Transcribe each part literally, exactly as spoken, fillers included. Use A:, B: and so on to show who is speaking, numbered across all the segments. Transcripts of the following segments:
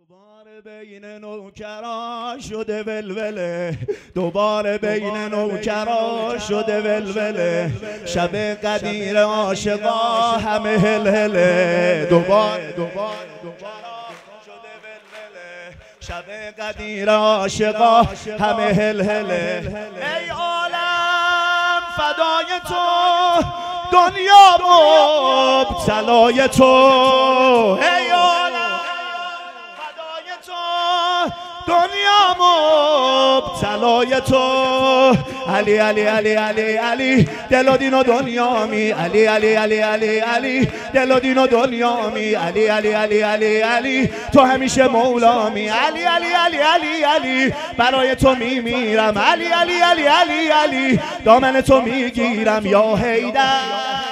A: دوباره بین نوکرا شده ولوله، دوباره بین نوکرا شده ولوله، شب قدیر عاشقا همه هل هله، دوباره دوباره شده ولوله، شب قدیر عاشقا همه هل هله. ای عالم فدای تو، دنیا مبتلای تو، ای عالم فدای تو، دنیا مبتلای تو. علی علی علی علی علی دل و دین و دنیا می، علی علی علی علی علی دل و دین و دنیا می، علی علی علی علی علی تو همیشه مولامی، علی علی علی علی علی برای تو می میرم، علی علی علی علی علی دامن تو میگیرم، یا حیدر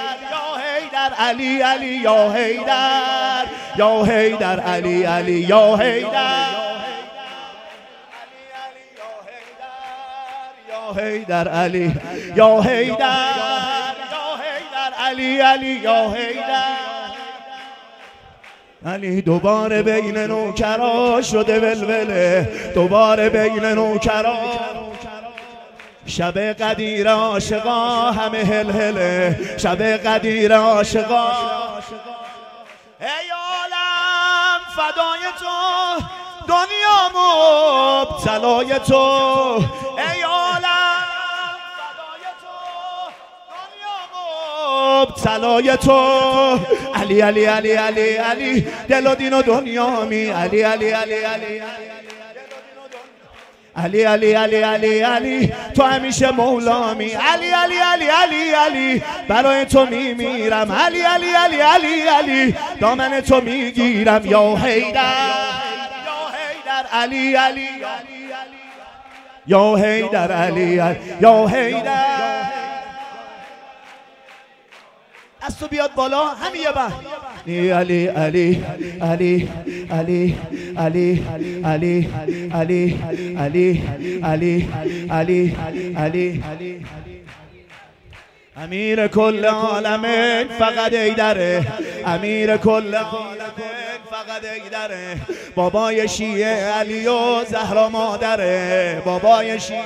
A: علی علی یا حیدر، یا حیدر علی علی یا حیدر، یا حیدر علی یا حیدر، یا حیدر علی علی یا حیدر. علی دوباره بین نوکرا شده ولوله، دوباره بین نوکرا، شب قدیر عاشقا همه هل هله، شب قدیر عاشقا. ای عالم فدای تو، دنیا مبتلای تو، ای عالم فدای تو، دنیا مبتلای تو. علی علی علی علی علی دل و دین و دنیا می، علی علی علی علی علی علی علی علی علی تو همیشه مولامی، علی علی علی علی علی برای تو میمیرم، علی علی علی علی علی دامن تو میگیرم، یا حیدر یا حیدر علی علی یا حیدر علی یا حیدر. از تو بیاد بالا همین یه بند، علی علی علی علی علی علی علی علی علی علی علی علی امیر کل عالمین فقط حیدره، امیر کل عالمین فقط حیدره، بابای شیعه علی و زهرا مادره، بابای شیعه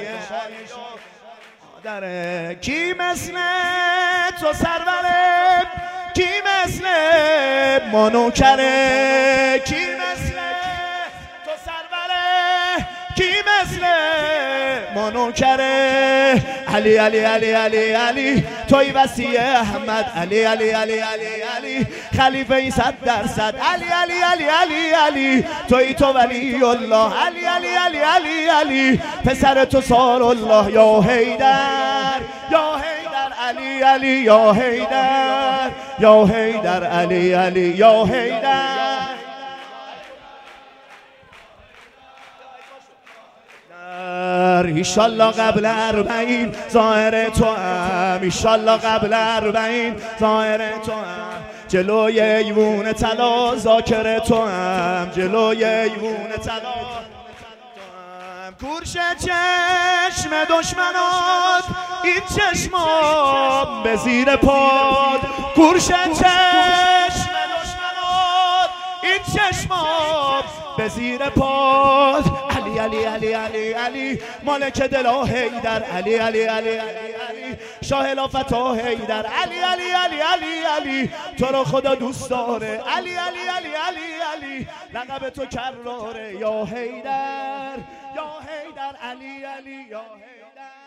A: داره. کی مثل تو سروره، کی مثل ما نوکره، کی مثل تو سروره، کی مثل ما نوکره. علی علی علی علی علی توی وصی احمد، علی علی علی علی علی خلیفه ای صد درصد، علی علی علی علی علی توی تو ولی الله، علی علی علی علی علی پسر تو سار الله، یا حیدر یا حیدر علی علی یا حیدر، یا حیدر علی علی یا حیدر. ایشالله قبل اربعین ظاهر تو هم، ایشالله قبل اربعین ظاهر تو هم، جلوی ایوون طلا ذاکر تو هم، جلوی ایوون طلا کورش چشم دشمنات، این چشمام به زیر پاد، کورش چشم دشمنات، این چشمام به زیر پاد. علی علی علی علی علی مالک دلا حیدر، علی علی علی علی علی شاه لافتا حیدر، علی علی علی علی علی تو رو خدا دوست داره، علی علی علی علی علی لقب تو کراره، یا حیدر یا حیدر علی علی یا حیدر.